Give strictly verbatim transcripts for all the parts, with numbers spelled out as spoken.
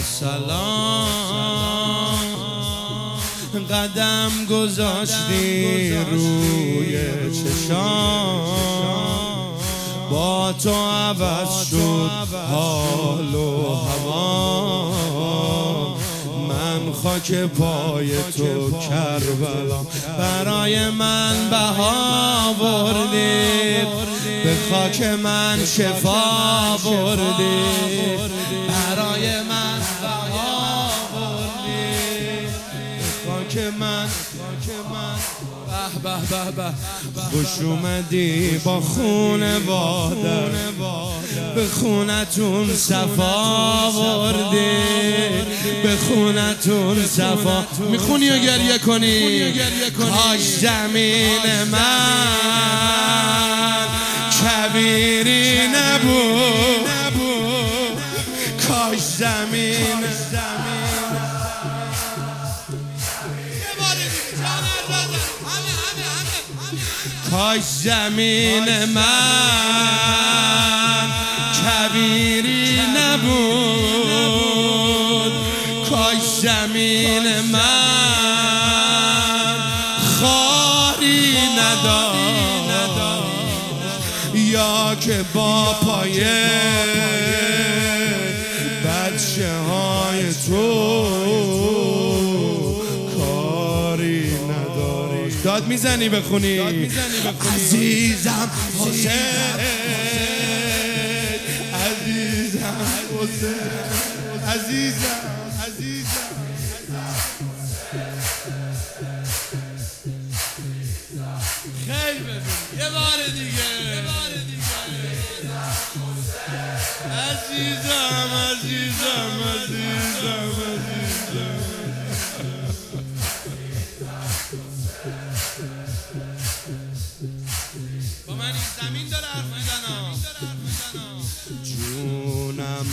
سلام قدم گذاشتی روی چشام، با تو عوض شد حال و هوا. من خاک پای تو کربلا، برای من بها بردی، به خاک من شفا بردی، برای من بها بردی، به خاک من به به به به خوش اومدی با خونواده، به خونتون صفا بردی، به خونتون صفا. میخونی و گریه کنی. کاش زمین من کبیری نبود، کاش زمین کاش زمین من کبیری نبود، کاش زمین من خاری نداشت، یا که با پایه بچه های تو داد میزنی بخونی. عزیزم حسین، عزیزم حسین، عزیزم عزیزم خیلی ببین یه بار دیگه، عزیزم عزیزم عزیزم عزیزم. با من این زمین داره حرف میزنم، جونم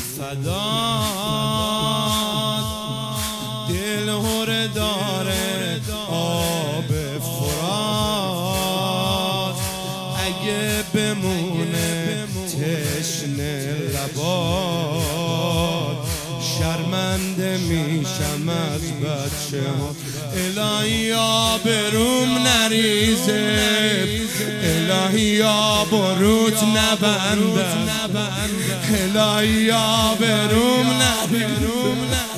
فداد، دل هره داره آب فرات، اگه بمونه تشنه لبات، شرمنده میشم از بچه ها. الهی آبروم نریزه، الهی آبروت نبنده، الهی آبروم نریزه،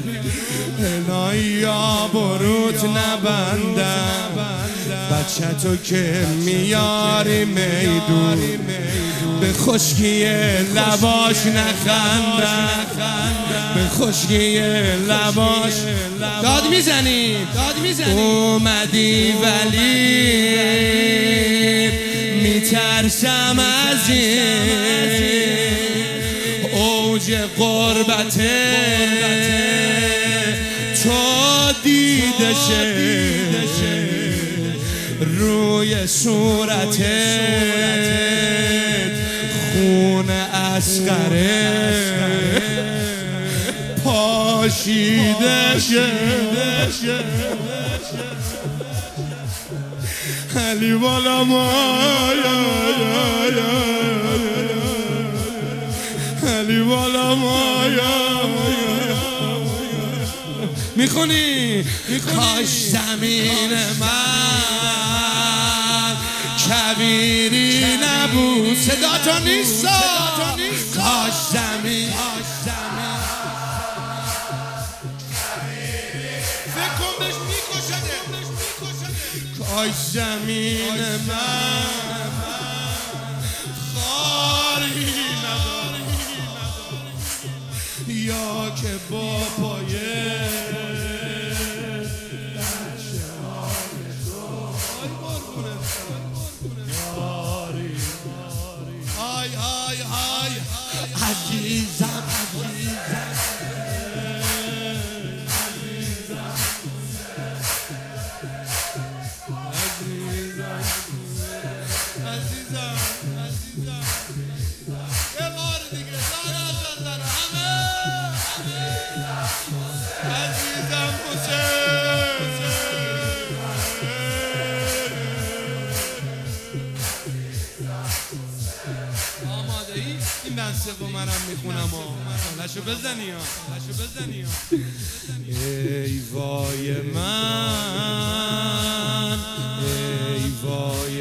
الهی آبروت نبنده. بچه تو که میاری میدون، به خشکی لباش نخنده، به خشکی لباش داد میزنی. اومدی ولی میترسم از این اوج قربت تو دیده شه روی صورتت، خون اصغره پاشیده شه. علی بالا مایا، علی بالا مایا. میخونی. کاش زمین من کبیری نبود. صدا تا نیست. کاش زمین فکر کن بهش میکشده. کاش زمین من خاری نداره، یا که با پایه آی آی آی عزیزم عزیزم عزیزم. یه بار دیگه دارم دارم همه عزیزم حسین. آماده ای؟ این بند سوم منم میخونم. بخونم لشو بزنی ها لشو بزنی ها ای وای من ای وای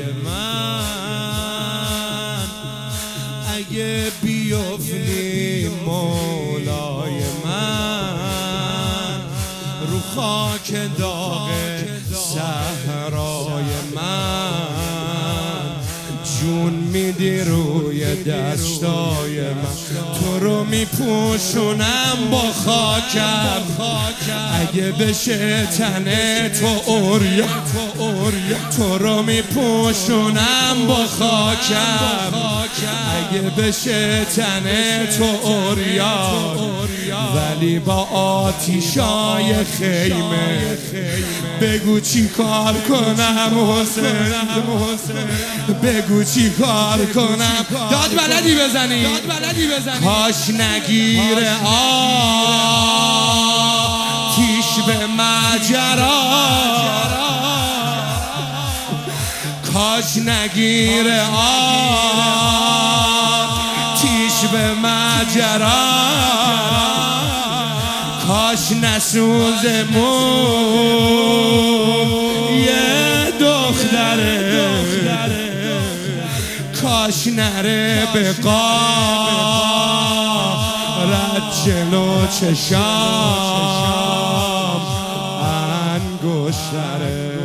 من اگه بیفتی مولای من رو خاک داغ صحرای من جون میدی روی دشتای من تو رو میپوشونم با خاکم اگه بشه تنه تو اوریا تو رو میپوشونم با خاکم اگه بشه تنه تو اوریا ولی با آتیشای خیمه بگو چی کار کنم حسین بگو چی کار کنم داد بلدی بزنی کاش نگیره آتیش به ماجرا کاش نگیره آتیش به ماجرا کاش نسوزه مون یه دختره کاش نره به قارت جلو چشام انگشتره